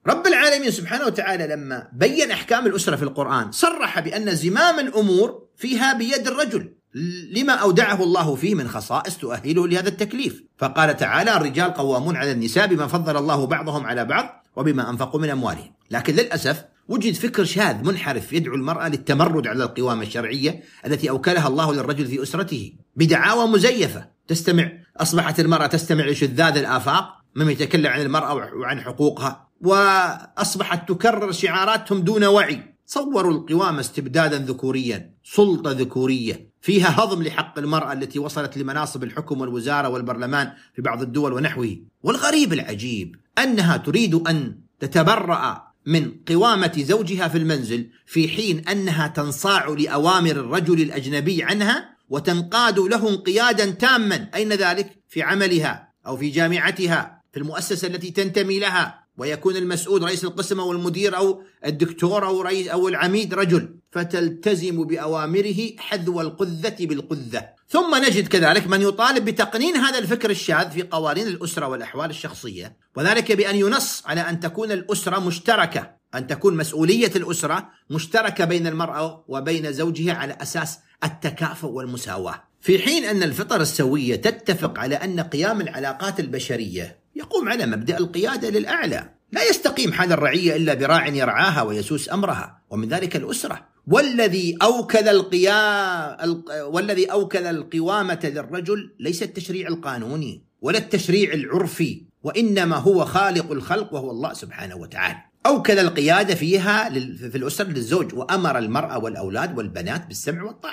رب العالمين سبحانه وتعالى لما بين أحكام الأسرة في القرآن صرح بأن زمام الأمور فيها بيد الرجل لما أودعه الله فيه من خصائص تؤهله لهذا التكليف. فقال تعالى: الرجال قوامون على النساء بما فضل الله بعضهم على بعض وبما أنفقوا من أموالهم. لكن للأسف وجد فكر شاذ منحرف يدعو المرأة للتمرد على القوامة الشرعية التي أوكلها الله للرجل في أسرته بدعاوى مزيفة. أصبحت المرأة تستمع لشذاذ الآفاق ممن يتكلم عن المرأة وعن حقوقها، وأصبحت تكرر شعاراتهم دون وعي. صوروا القوامة استبدادا ذكوريا، سلطة ذكورية فيها هضم لحق المرأة التي وصلت لمناصب الحكم والوزارة والبرلمان في بعض الدول ونحوه. والغريب العجيب أنها تريد أن تتبرأ من قوامة زوجها في المنزل، في حين أنها تنصاع لأوامر الرجل الأجنبي عنها وتنقاد له انقيادا تاما. أين ذلك؟ في عملها أو في جامعتها، في المؤسسة التي تنتمي لها، ويكون المسؤول رئيس القسم أو المدير أو الدكتور أو رئيس أو العميد رجل، فتلتزم بأوامره حذو القذة بالقذة. ثم نجد كذلك من يطالب بتقنين هذا الفكر الشاذ في قوانين الأسرة والأحوال الشخصية، وذلك بأن ينص على أن تكون الأسرة مشتركة، أن تكون مسؤولية الأسرة مشتركة بين المرأة وبين زوجها على أساس التكافؤ والمساواة، في حين أن الفطر السوية تتفق على أن قيام العلاقات البشرية يقوم على مبدأ القيادة للأعلى. لا يستقيم حال الرعية إلا براع يرعاها ويسوس أمرها، ومن ذلك الأسرة. والذي أوكل القوامة للرجل ليس التشريع القانوني ولا التشريع العرفي، وإنما هو خالق الخلق وهو الله سبحانه وتعالى. أوكل القيادة فيها في الأسرة للزوج، وأمر المرأة والأولاد والبنات بالسمع والطاعة.